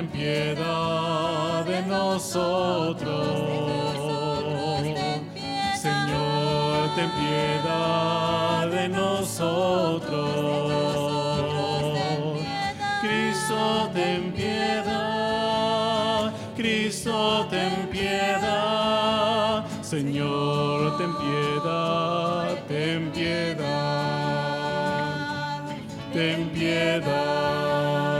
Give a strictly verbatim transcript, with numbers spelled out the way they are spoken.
ten piedad de nosotros. Señor, ten piedad de nosotros. Cristo, ten piedad. Cristo, ten piedad. Señor, ten piedad, ten piedad. Ten piedad.